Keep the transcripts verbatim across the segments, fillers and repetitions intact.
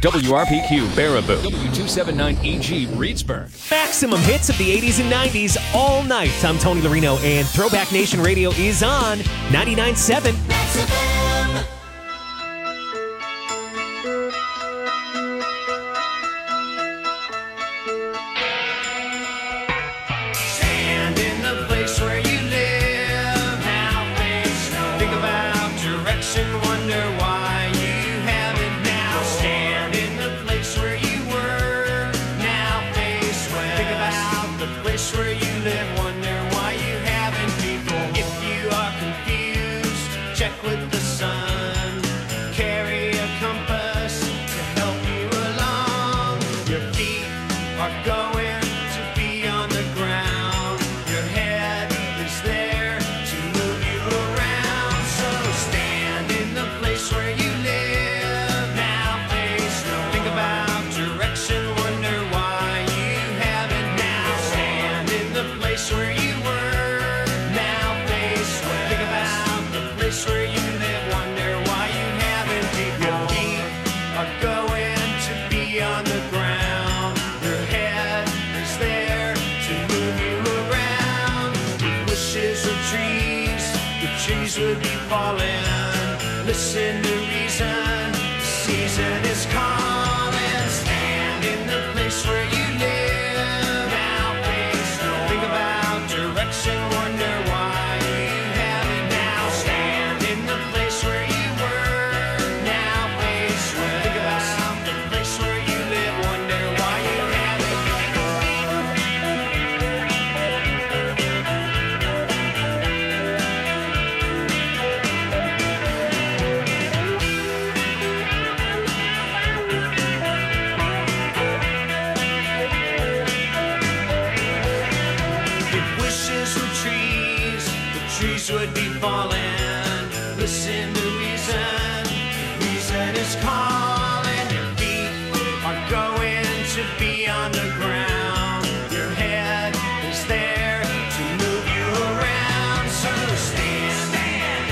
W R P Q Baraboo, W two seventy-nine E G Reedsburg. Maximum hits of the eighties and nineties all night. I'm Tony Larino, and Throwback Nation Radio is on ninety-nine point seven. Stand in the place where you live. Now face no. Think about direction. Wonder why you haven't now. Stand in the place where you were. Now face west. Think about the place where you live. Wonder why you haven't people. If you are confused, check with the sun. Carry a compass to help you along. Your feet are going to be on the ground. Your head is there to move you around. So stand in the place where you live. Now face no. Think about direction. Wonder why you haven't now. Stand in the place where you were. Now face west. Think about the place where you live. Wonder why you haven't. Your feet are going to be on the ground. Your head is there to move you around. With wishes of trees, the trees would be falling. Listen to reason, the season is calling. Stand in the place where you live. Now face no. Think about direction. Wonder why you haven't now. Stand in the place where you were. Now face west. Think about the place where you live. Wonder why you haven't. If wishes were trees, the trees would be falling. Listen to reason, reason is calling. Your feet are going to be on the ground. Your head is there to move you around. So stand, stand.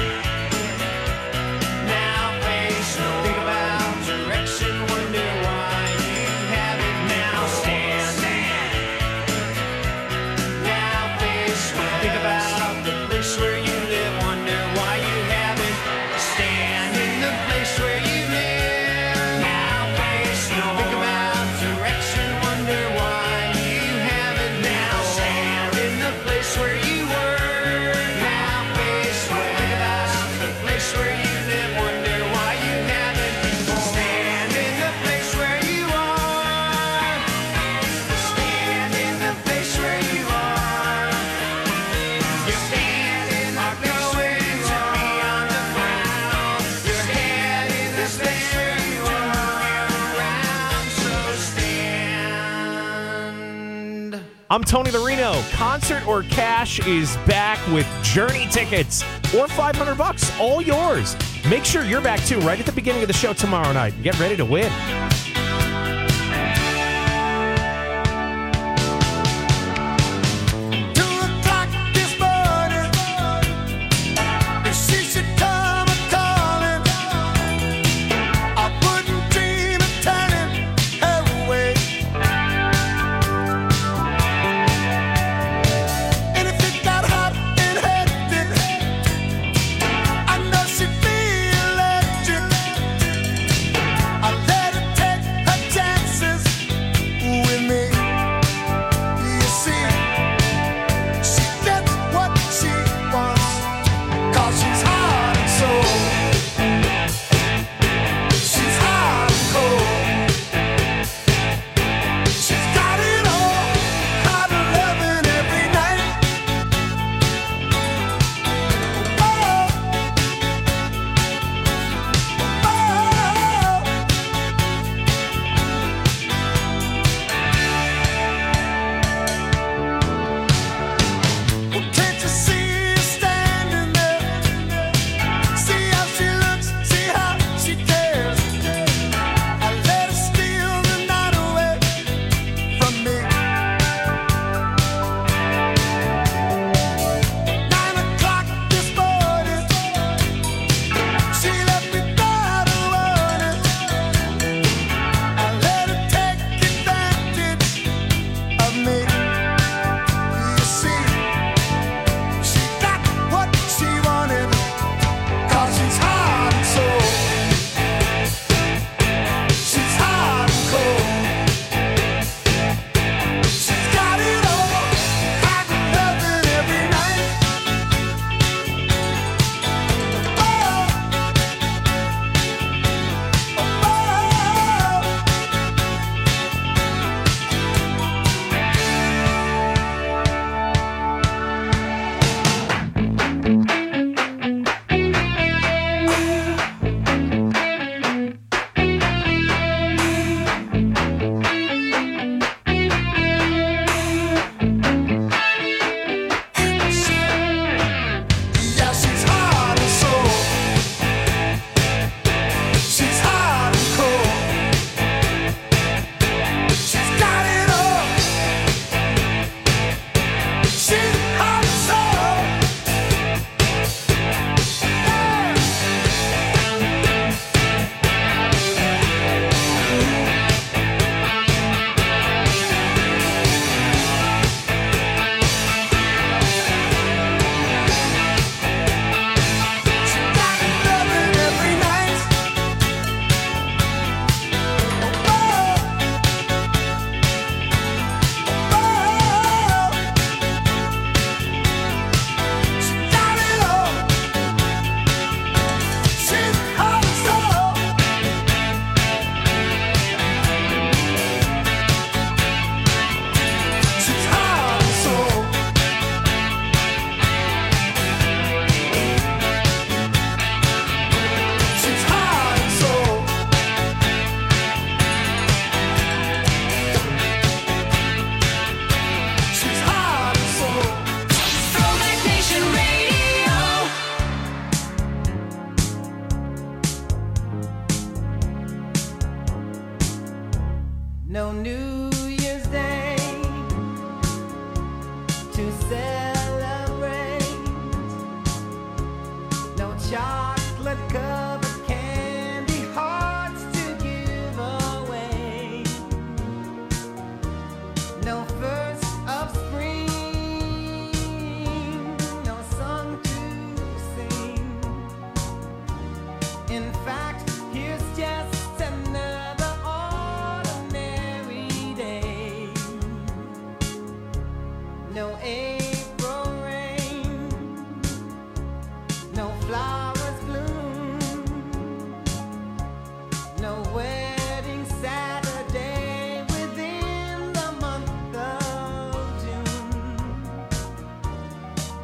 Now face no. Think about direction. Wonder why you haven't now. Stand, stand. Now face west. Think about the place where you live. Wonder why you haven't. Stand in the place where you live. Now face no. Think about direction. Wonder why you haven't now. Stand in the place where you were. Now face west. Think about the place where you live. Wonder why you haven't. Stand in the place where you are. Stand in the place where you are. Your feet are going to be on the ground. Your head is there to move you around. So stand. I'm Tony Larino. Concert or Cash is back with Journey tickets or five hundred bucks, all yours. Make sure you're back too right at the beginning of the show tomorrow night. Get ready to win. Two o'clock this morning, she should come a-calling. I wouldn't dream of turning her away. And if it got hot and hectic, I know she'd feel electric. I let her take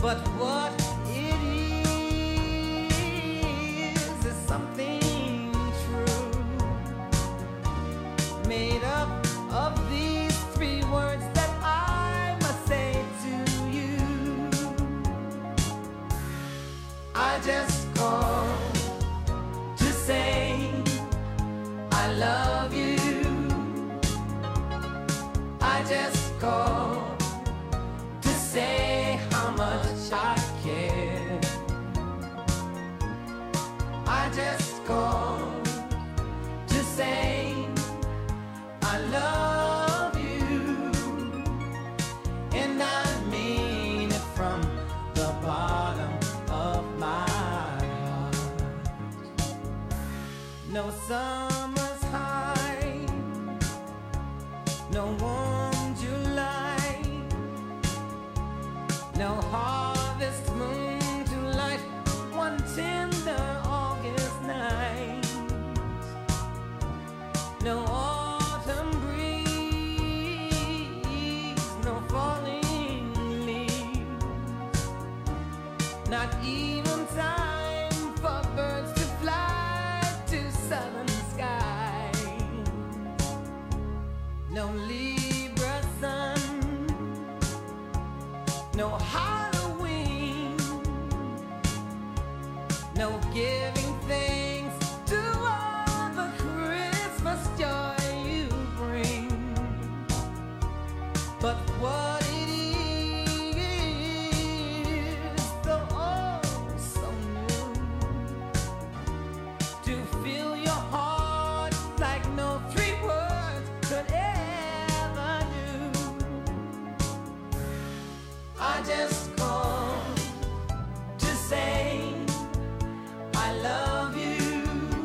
But what it is is something true, made up of these three words that I must say to you. I just called to say I love you. I just called to say how much I care. I just called to say I love you, and I mean it from the bottom of my heart. No summer's high, no warm July, no harvest moon to light one tender August night, no autumn breeze, no falling leaves, not even time for birds to fly to southern skies, no Libra sun, no Halloween, no giving thanks to all the Christmas joy you bring. But what it is, though oh so new, to fill your heart like no three words could ever do. I just called to say I love you.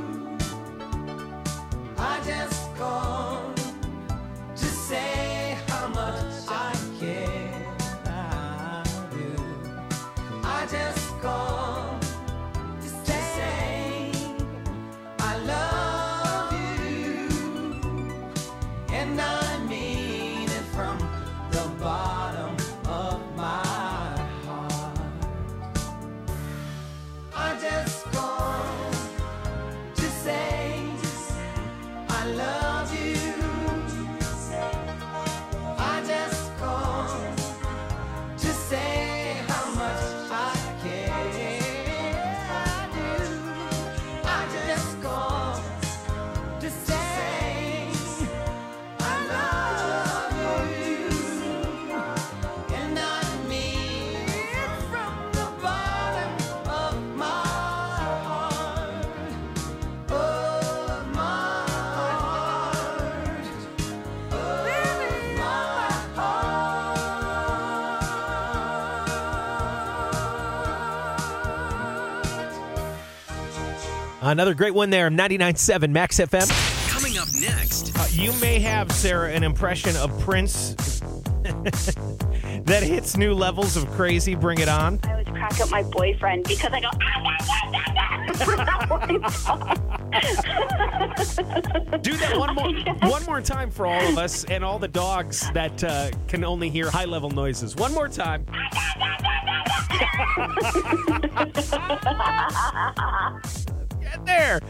I just called to say how much I care about you. I just called to say I love you, and I mean it from the bottom of my heart. I just called to say I love you. I just called to say how much I care. I do. I just called to say I love you, and I mean it from the bottom of my heart, of my heart, of my heart. Another great one there, ninety-nine point seven Max F M. Coming up next. Uh, you may have, Sarah, an impression of Prince that hits new levels of crazy. Bring it on. I always crack up my boyfriend because I go, Do that one more, one more time for all of us and all the dogs that uh, can only hear high-level noises. One more time. Get there.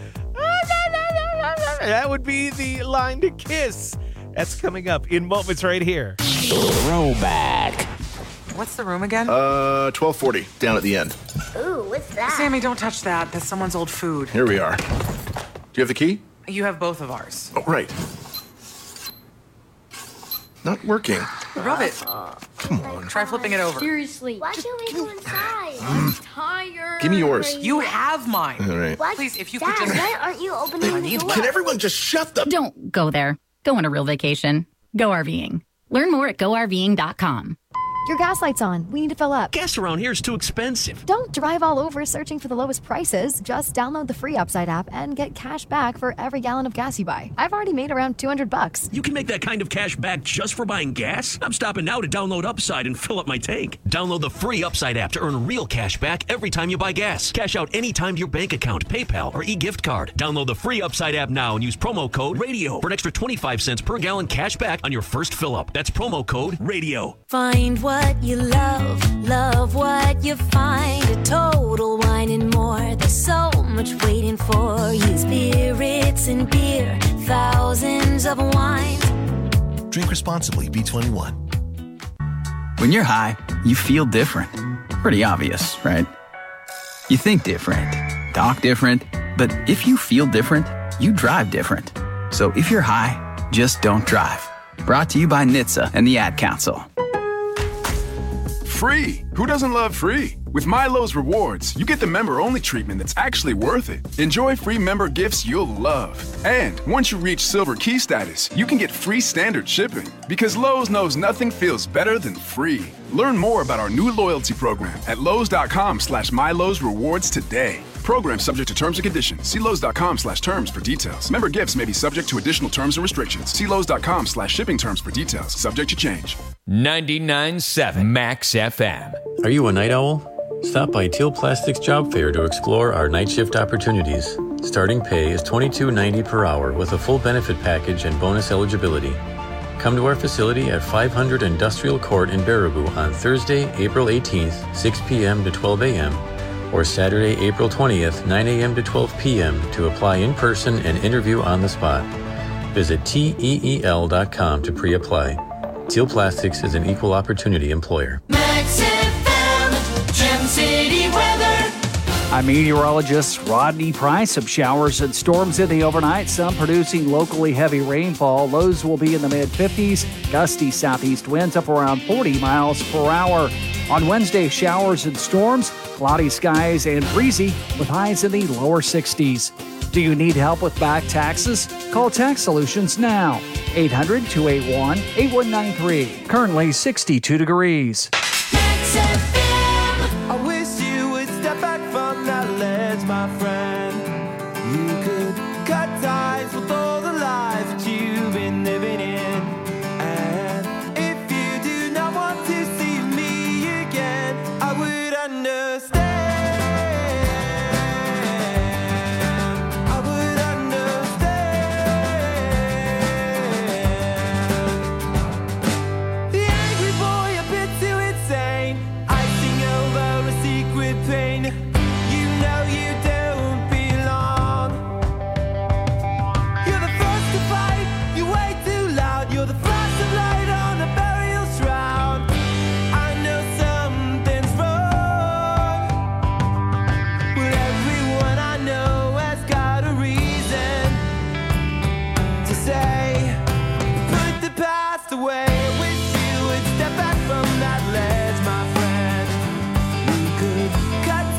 That would be the line to Kiss. That's coming up in moments right here. Throwback. What's the room again? Uh, twelve forty, down at the end. Ooh, what's that? Sammy, don't touch that. That's someone's old food. Here we are. Do you have the key? You have both of ours. Oh, right. Not working. Rub it. Come on. Try flipping it over. Seriously. Why can't we go inside? I'm tired. Give me yours. You have mine. All right. What? Please, if you Dad, could just... why aren't you opening the door? Can everyone just shut the... Don't go there. Go on a real vacation. Go RVing. Learn more at go R V ing dot com. Your gas light's on. We need to fill up. Gas around here is too expensive. Don't drive all over searching for the lowest prices. Just download the free Upside app and get cash back for every gallon of gas you buy. I've already made around two hundred bucks. You can make that kind of cash back just for buying gas? I'm stopping now to download Upside and fill up my tank. Download the free Upside app to earn real cash back every time you buy gas. Cash out anytime to your bank account, PayPal, or e-gift card. Download the free Upside app now and use promo code RADIO for an extra twenty-five cents per gallon cash back on your first fill up. That's promo code RADIO. Find what what you love, love what you find. A Total Wine and More. There's so much waiting for you. Spirits and beer, thousands of wines. Drink responsibly. B twenty-one. When you're high, you feel different. Pretty obvious, right? You think different, talk different, but if you feel different, you drive different. So if you're high, just don't drive. Brought to you by N H T S A and the Ad Council. Free! Who doesn't love free? With MyLowe's Rewards, you get the member-only treatment that's actually worth it. Enjoy free member gifts you'll love. And once you reach Silver Key status, you can get free standard shipping. Because Lowe's knows nothing feels better than free. Learn more about our new loyalty program at Lowe's.com slash MyLowe's Rewards today. Program subject to terms and conditions. See Lowe's.com slash terms for details. Member gifts may be subject to additional terms and restrictions. See Lowe's.com slash shipping terms for details. Subject to change. ninety-nine point seven Max F M. Are you a night owl? Stop by Teal Plastics Job Fair to explore our night shift opportunities. Starting pay is twenty-two ninety per hour with a full benefit package and bonus eligibility. Come to our facility at five hundred Industrial Court in Baraboo on Thursday, April eighteenth, six p.m. to twelve a.m. or Saturday, April twentieth, nine a.m. to twelve p.m. to apply in person and interview on the spot. Visit T E E L dot com to pre-apply. Teal Plastics is an equal opportunity employer. Max F M, Gem City weather. I'm meteorologist Rodney Price. Of showers and storms in the overnight, some producing locally heavy rainfall. Lows will be in the mid fifties. Gusty southeast winds up around forty miles per hour. On Wednesday, showers and storms, cloudy skies and breezy with highs in the lower sixties. Do you need help with back taxes? Call Tax Solutions now. eight hundred, two eight one, eight one nine three. Currently sixty-two degrees. I wish you would step back from that ledge, my friend. You could cut ties with all the lies that you've been living in. And if you do not want to see me again, I would understand. I would understand. The angry boy a bit too insane, icing over a secret pain. You know you don't belong. You're the first to fight, you way too loud. You're the flash of light on the burial shroud. I know something's wrong. Well, everyone I know has got a reason to say, put the past away. I wish you would step back from that ledge, my friend. You could cut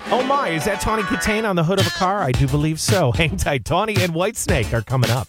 Oh my, is that Tawny Katane on the hood of a car? I do believe so. Hang tight. Tawny and Whitesnake are coming up.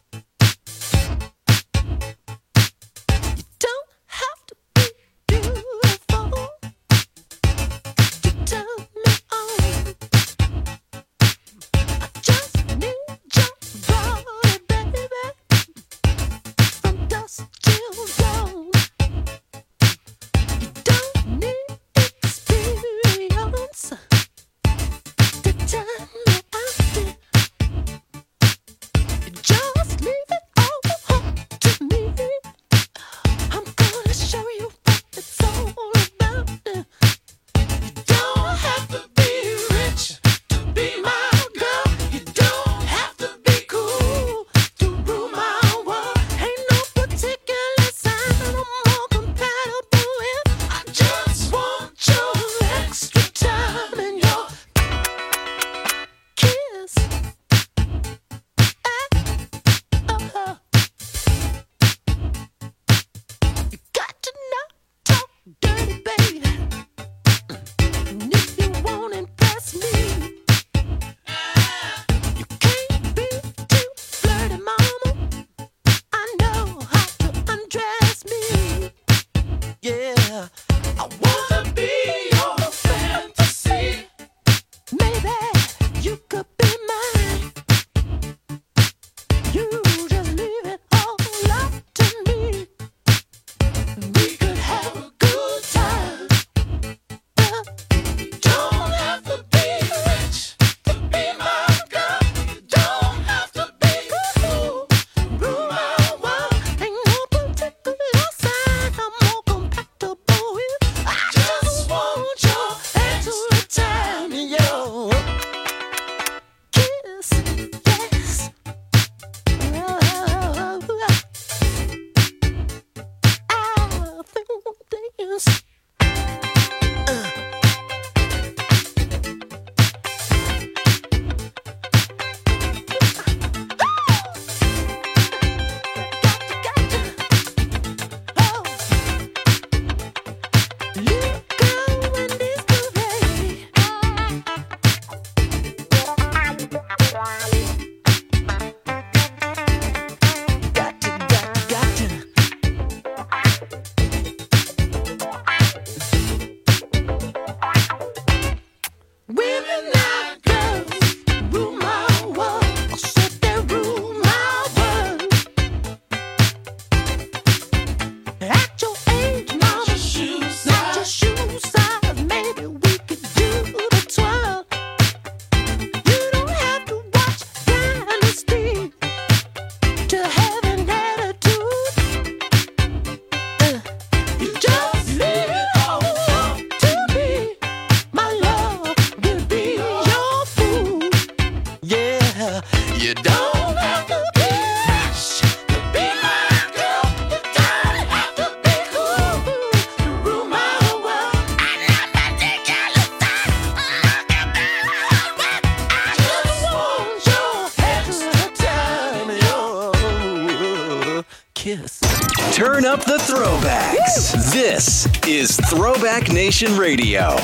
Turn up the throwbacks. Woo! This is Throwback Nation Radio.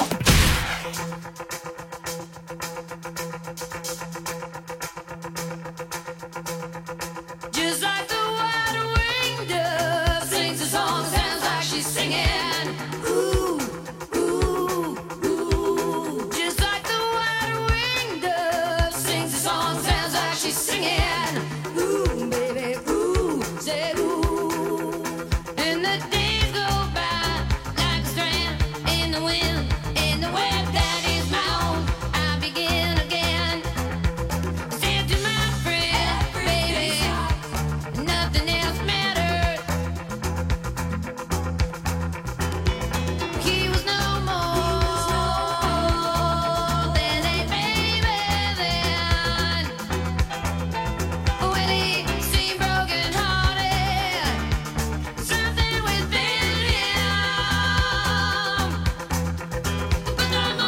Just like the white-winged dove sings a song, sounds like she's singing. Ooh, ooh, ooh. Just like the white-winged dove sings a song, sounds like she's singing. Ooh, baby, ooh, say ooh. And the days go by like a strand in the wind, in the web that is my own. I begin again. Said to my friend, baby, nothing else matters. He was no more than a baby then. When he seemed broken hearted, something within him. But the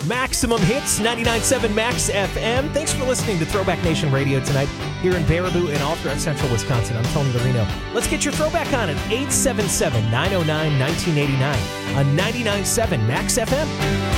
Maximum Hits, ninety-nine point seven Max F M. Thanks for listening to Throwback Nation Radio tonight here in Baraboo and all throughout central Wisconsin. I'm Tony Lorino. Let's get your throwback on at eight seven seven, nine oh nine, nineteen eighty-nine on ninety-nine point seven Max F M.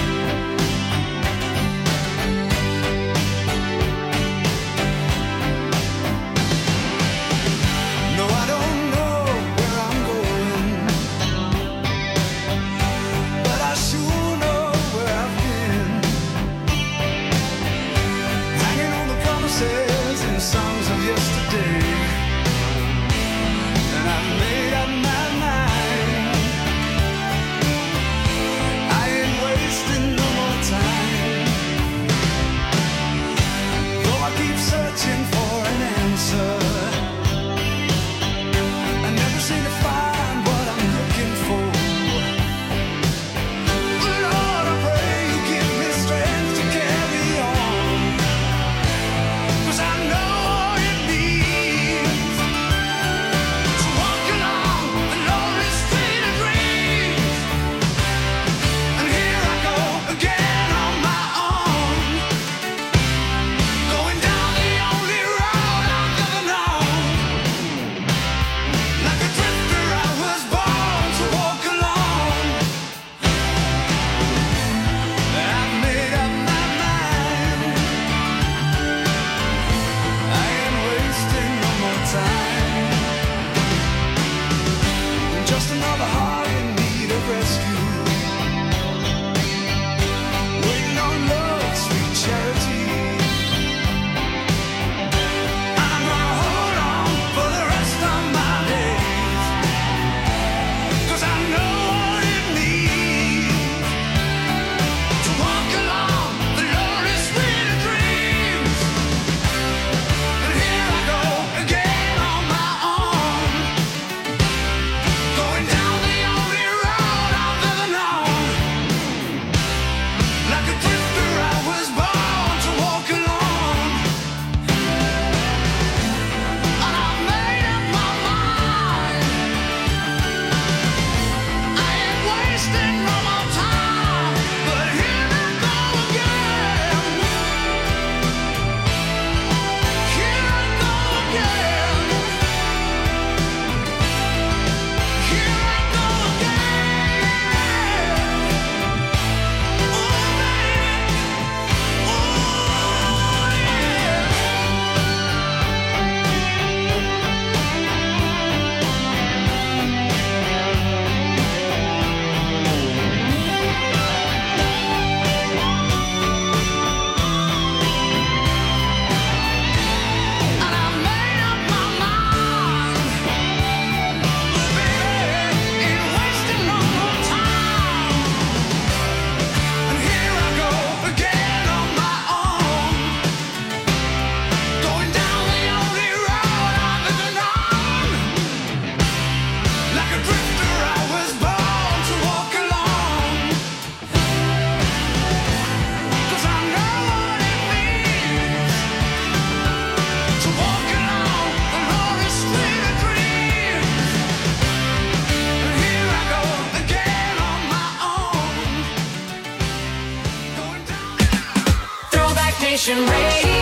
Nation Radio.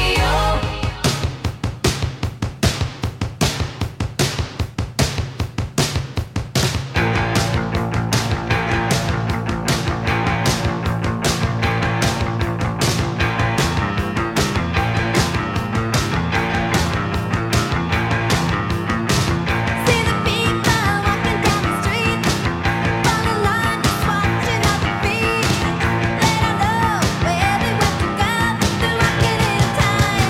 Time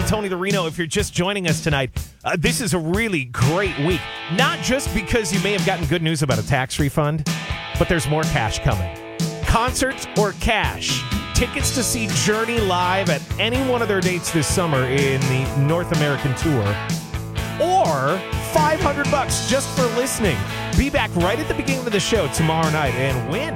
Tony the Reno. If you're just joining us tonight, uh, this is a really great week. Not just because you may have gotten good news about a tax refund, but there's more cash coming. Concerts or cash. Tickets to see Journey live at any one of their dates this summer in the North American tour. Or five hundred bucks just for listening. Be back right at the beginning of the show tomorrow night and win.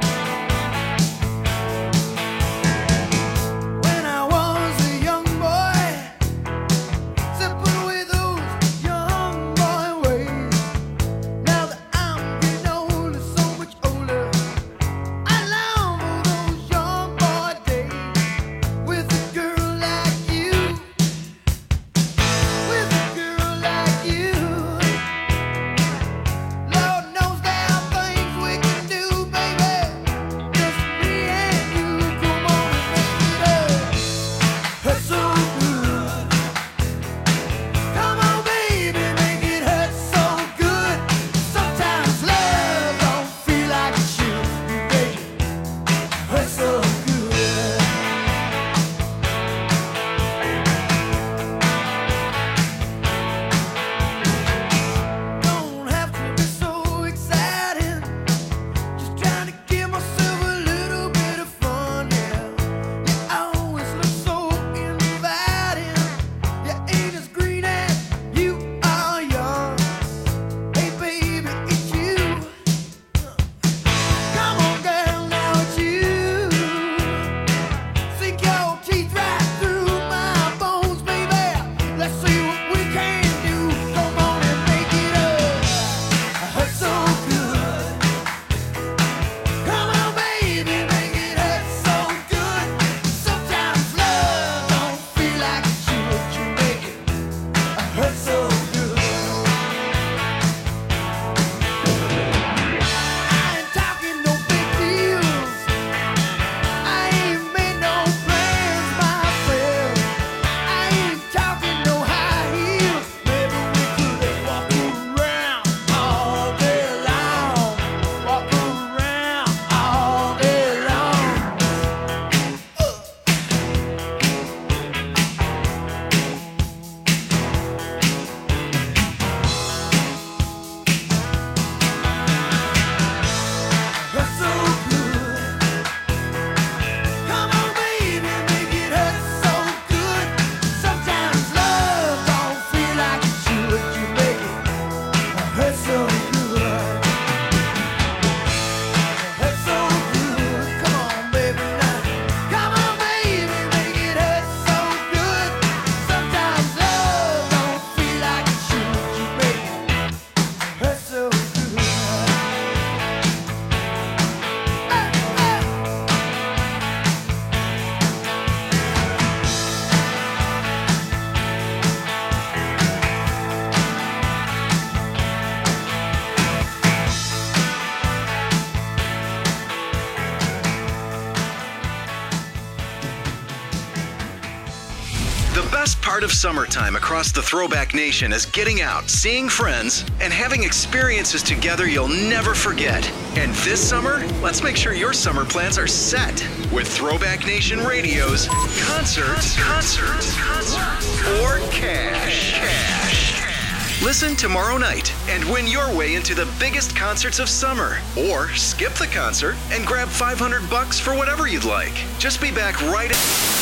Part of summertime across the Throwback Nation is getting out, seeing friends, and having experiences together you'll never forget. And this summer, let's make sure your summer plans are set with Throwback Nation Radio's Concerts, Concerts, Concerts, or Cash. Cash. Listen tomorrow night and win your way into the biggest concerts of summer. Or skip the concert and grab five hundred bucks for whatever you'd like. Just be back right at...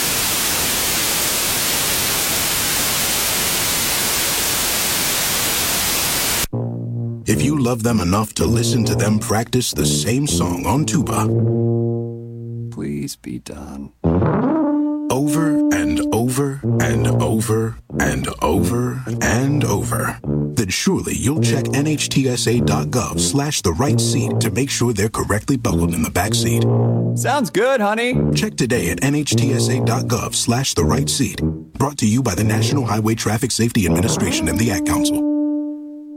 If you love them enough to listen to them practice the same song on tuba, please be done. Over and over and over and over and over, then surely you'll check nhtsa.gov slash the right seat to make sure they're correctly buckled in the back seat. Sounds good, honey. Check today at nhtsa.gov slash the right seat. Brought to you by the National Highway Traffic Safety Administration and the Ad Council.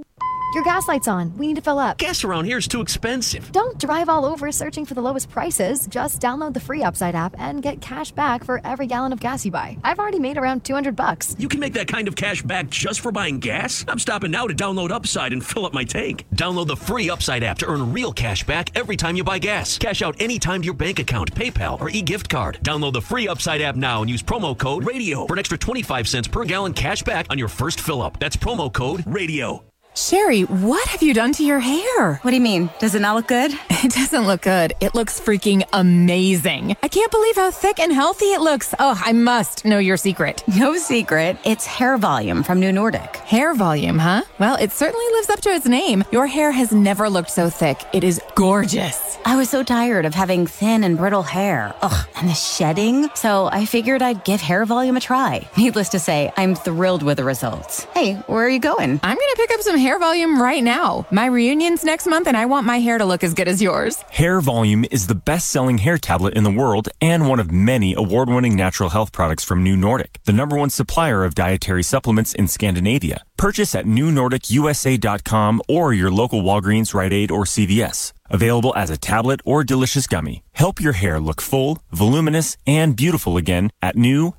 Your gas light's on. We need to fill up. Gas around here is too expensive. Don't drive all over searching for the lowest prices. Just download the free Upside app and get cash back for every gallon of gas you buy. I've already made around two hundred bucks. You can make that kind of cash back just for buying gas? I'm stopping now to download Upside and fill up my tank. Download the free Upside app to earn real cash back every time you buy gas. Cash out anytime to your bank account, PayPal, or e-gift card. Download the free Upside app now and use promo code RADIO for an extra twenty-five cents per gallon cash back on your first fill up. That's promo code RADIO. Sherry, what have you done to your hair? What do you mean? Does it not look good? It doesn't look good. It looks freaking amazing. I can't believe how thick and healthy it looks. Oh, I must know your secret. No secret. It's Hair Volume from New Nordic. Hair Volume, huh? Well, it certainly lives up to its name. Your hair has never looked so thick. It is gorgeous. I was so tired of having thin and brittle hair. Ugh, and the shedding. So I figured I'd give Hair Volume a try. Needless to say, I'm thrilled with the results. Hey, where are you going? I'm going to pick up some Hair Volume right now. My reunion's next month and I want my hair to look as good as yours. Hair Volume is the best-selling hair tablet in the world and one of many award-winning natural health products from New Nordic, the number one supplier of dietary supplements in Scandinavia. Purchase at new nordic u s a dot com or your local Walgreens, Rite Aid, or C V S. Available as a tablet or delicious gummy. Help your hair look full, voluminous, and beautiful again at new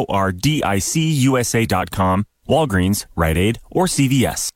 nordic u s a dot com, Walgreens, Rite Aid, or C V S.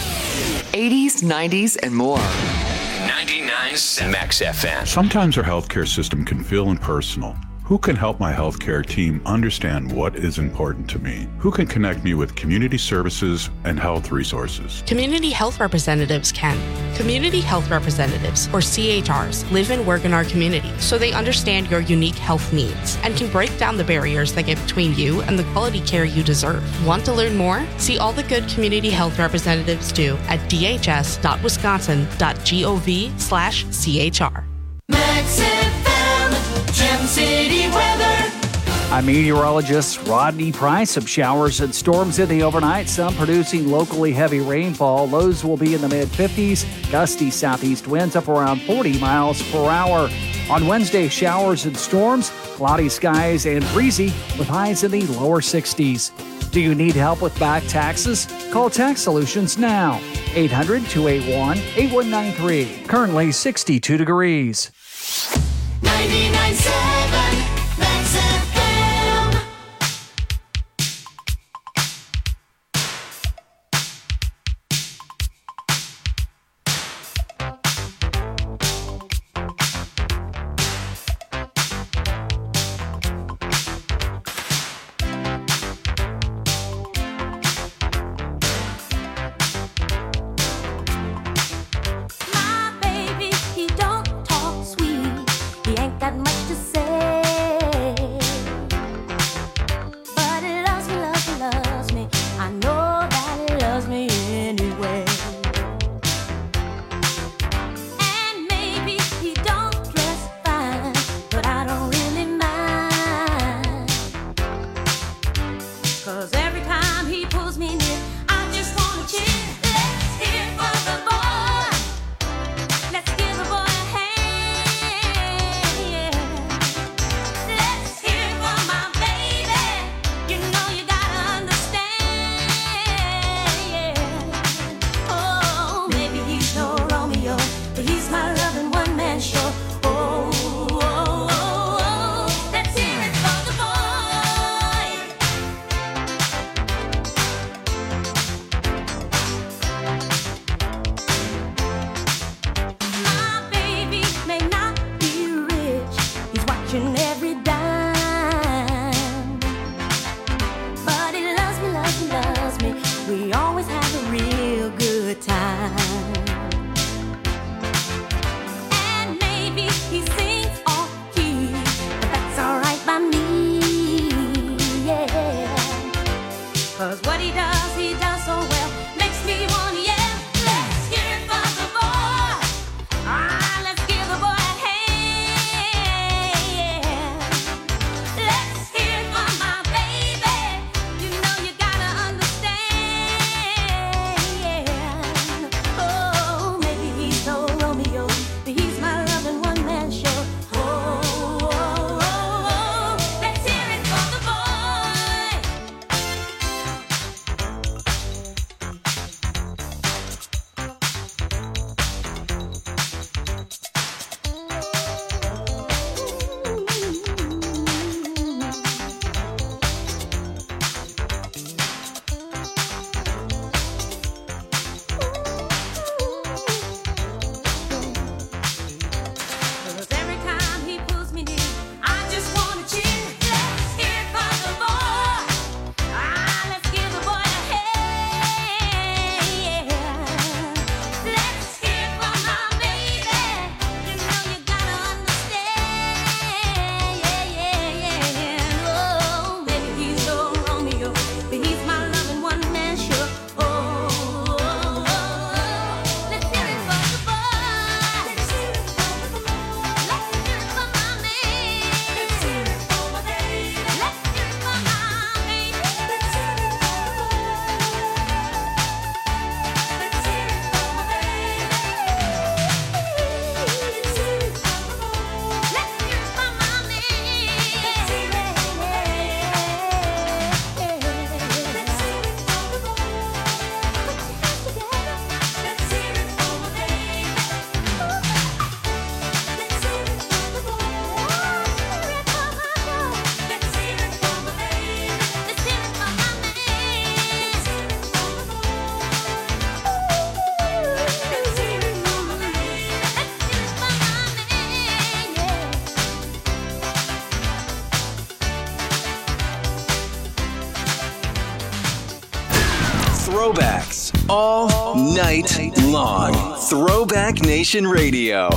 eighties, nineties, and more. ninety-nine point seven Max F M. Sometimes our healthcare system can feel impersonal. Who can help my healthcare team understand what is important to me? Who can connect me with community services and health resources? Community health representatives can. Community health representatives, or C H Rs, live and work in our community, so they understand your unique health needs and can break down the barriers that get between you and the quality care you deserve. Want to learn more? See all the good community health representatives do at d h s dot wisconsin dot gov slash C H R. Max F M, Gem City weather. I'm meteorologist Rodney Price. Some showers and storms in the overnight, some producing locally heavy rainfall. Lows will be in the mid fifties. Gusty southeast winds up around forty miles per hour. On Wednesday, showers and storms, cloudy skies and breezy with highs in the lower sixties. Do you need help with back taxes? Call Tax Solutions now. eight hundred, two eight one, eight one nine three. Currently sixty-two degrees. ninety-nine point seven Max F M. My baby, he don't talk sweet. He ain't got much to say. Throwbacks all night long. Throwback Nation Radio.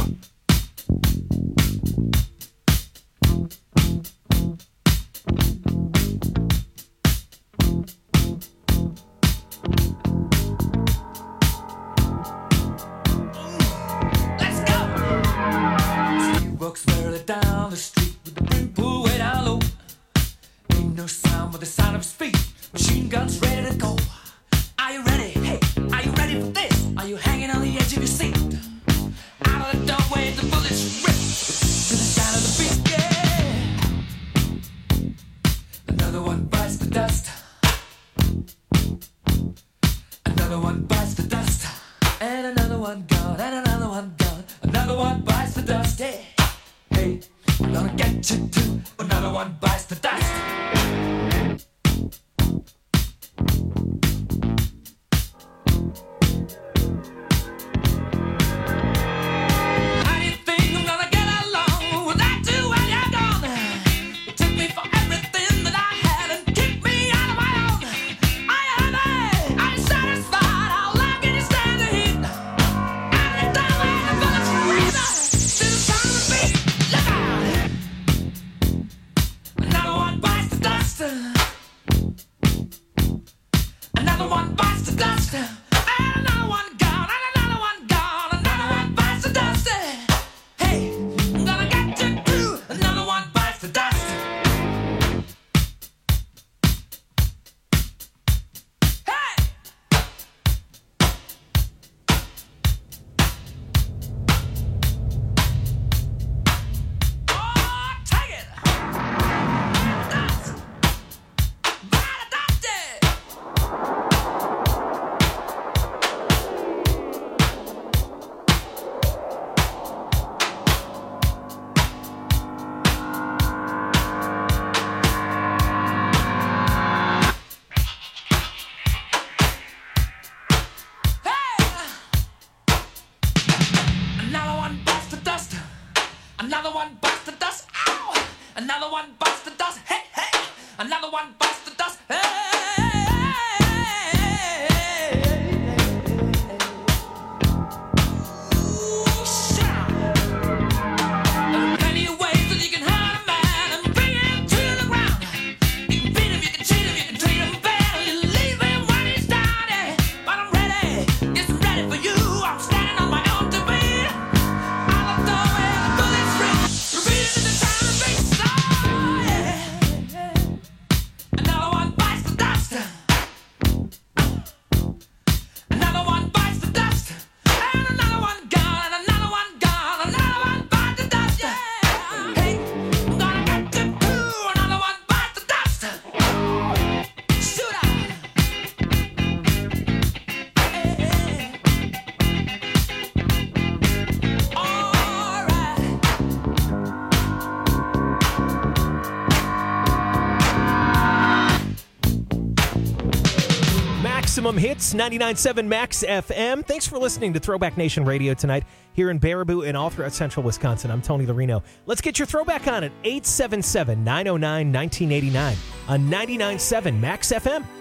Walks barely down the street with the brim pulled way down low. Ain't no sound but the sound of his feet. Machine guns ready to go. Are you ready? Hey, are you ready for this? Are you hanging on the edge of your seat? Out of the doorway, the bullets rip to the sound of the beat. Yeah. Another one bites the dust. Another one bites the dust. And another one gone. And another one gone. Another one bites the dust. Hey. Hey, I'm gonna get you too. Another one bites the dust. How do you think I'm gonna get along without you when you're gone? You took me for everything that I had and kicked me out of my own. Are you happy? Are you satisfied? How long can you stand the heat? Out of the doorway, the bullets razor to the sound of the beat. Look out! Another one bites the dust. Another one bites the dust. And another one gone. And another one gone. Another one bites the dust. Hey, I'm gonna get you too. Another one bites the dust. Hey! Oh, take it! Dust! By the dust! Another one bites the dust. Another one bites the dust. Ow! Another one bites the dust. Hey, hey! Another one bites the dust. Hey! Ooh, shout. There are plenty of ways that you can hurt a man and bring him to the ground. You can beat him, you can cheat him, you can treat him bad, or you leave him when he's down. Yeah. But I'm ready, yes, I'm ready for you. I'm standing on my own two feet. Out of the doorway, the bullets rip, repeating in the sound of the beat. Oh, yeah. Another one bites the dust. Another one bites the dust. And another one gone. And another one gone. Another one bites the dust. Yeah. Hey, I'm gonna get you too. Another one bites the dust. Shoot out. Hey, hey. All right. Maximum Hits, ninety-nine point seven Max F M. Thanks for listening to Throwback Nation Radio tonight here in Baraboo and all throughout central Wisconsin. I'm Tony Larino. Let's get your throwback on at eight seven seven, nine oh nine, one nine eight nine on ninety-nine point seven Max F M.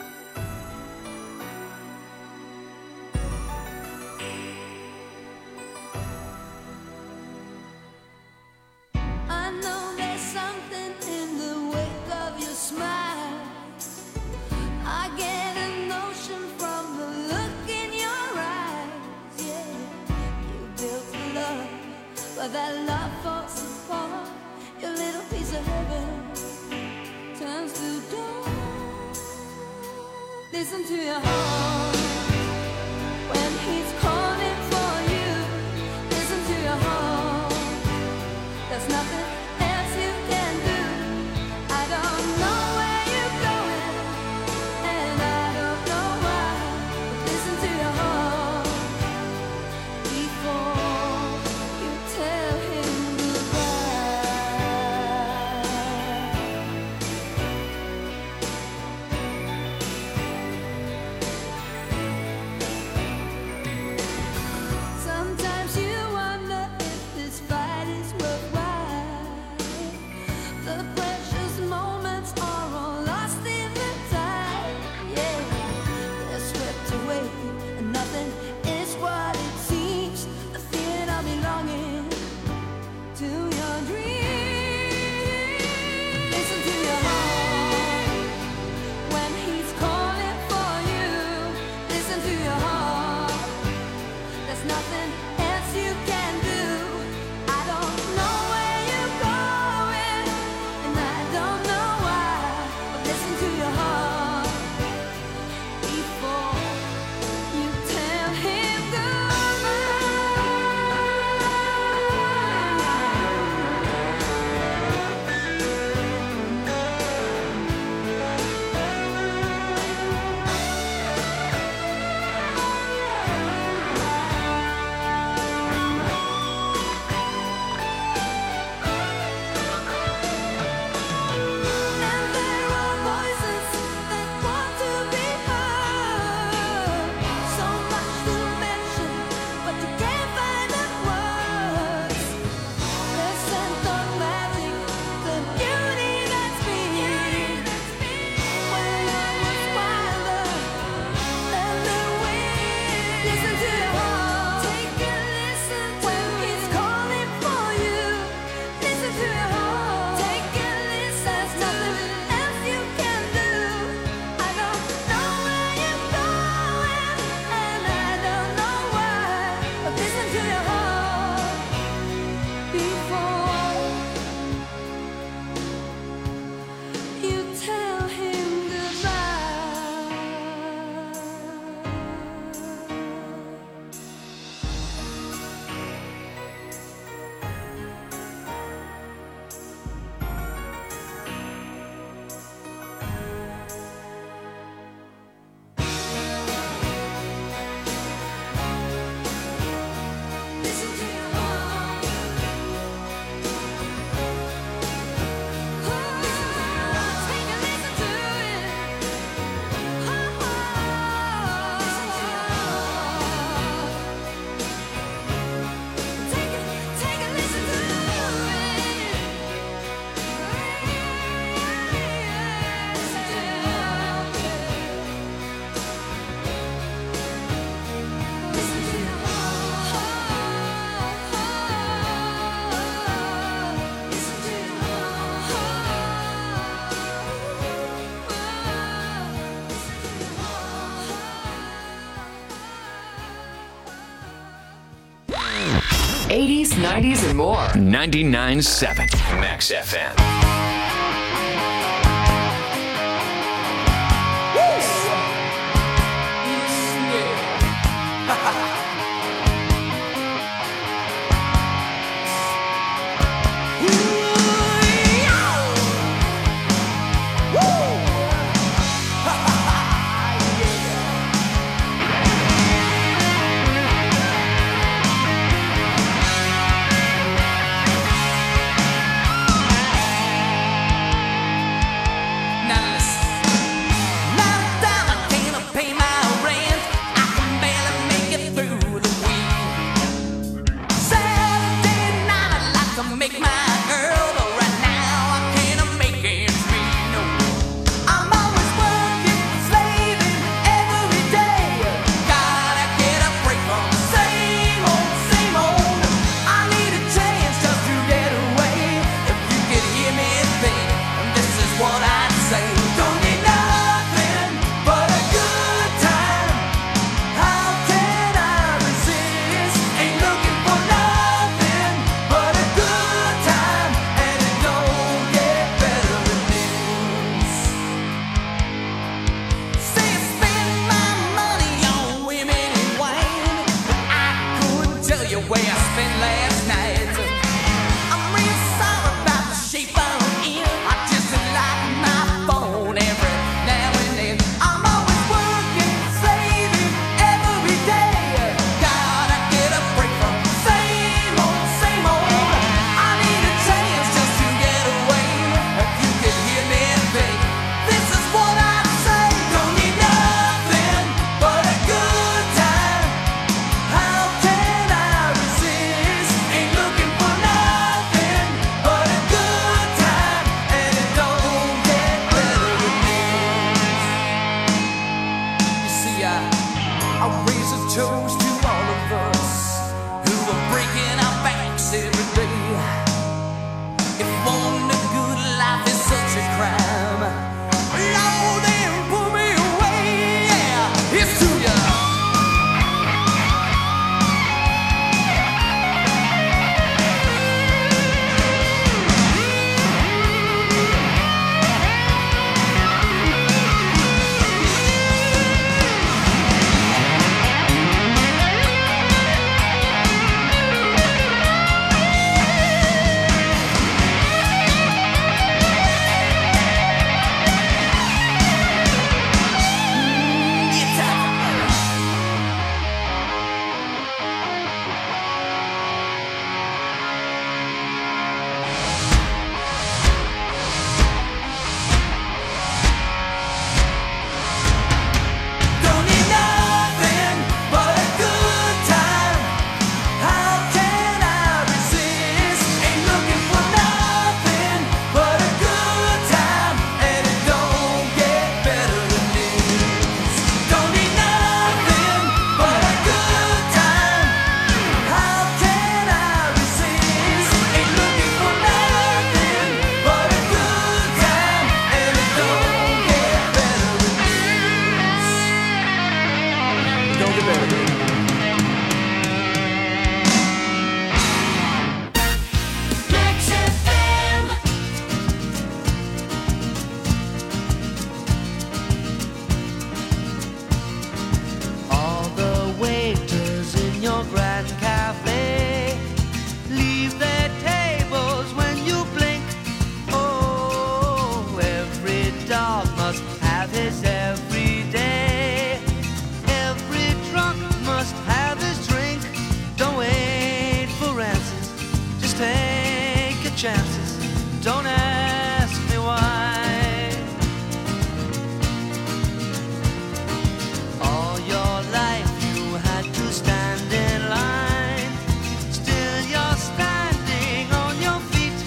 I know there's something in the wake of your smile. I get a notion from the look in your eyes. Yeah, you built a love, but that love falls apart. Your little piece of heaven turns to dawn. Listen to your heart when he's calling for you. Listen to your heart. There's nothing else you can do. I don't know where you're going, and I don't know why. But listen to your heart before you tell him goodbye. Sometimes you wonder if this fight is worthwhile. eighties, nineties, and more. ninety-nine point seven Max F M. chances. Don't ask me why. All your life you had to stand in line. Still you're standing on your feet.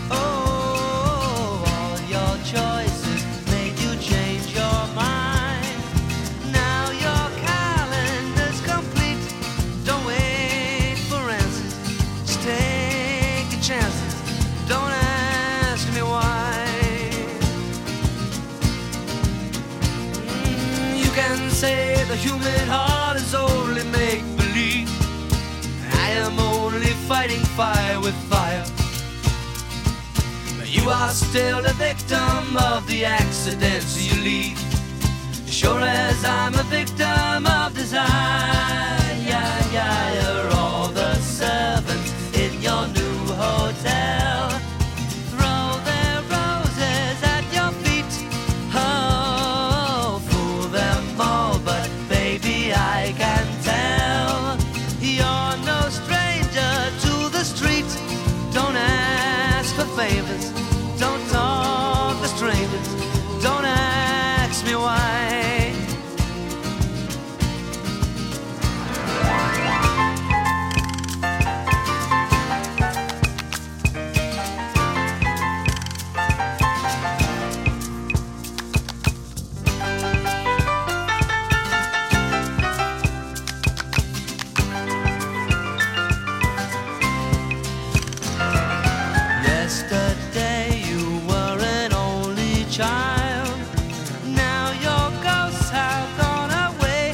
Oh, all your choices made you change your mind. Now your calendar's complete. Don't wait for answers. Just take a chance. Don't ask me why. Mm, you can say the human heart is only make-believe. I am only fighting fire with fire. But you are still the victim of the accidents you lead, sure as I'm a victim of desire. Yeah, yeah, you're all the servants in your new hotel. Throw their roses at your feet. Oh, fool them all, but baby, I can tell you're no stranger to the street. Don't ask for favors, don't talk to strangers, don't ask me why. Yesterday you were an only child, now your ghosts have gone away.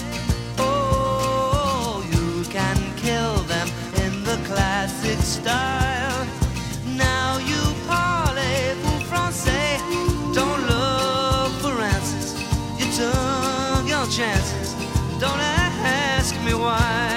Oh, you can kill them in the classic style. Now you parlez-vous français. Don't look for answers, you took your chances. Don't ask me why.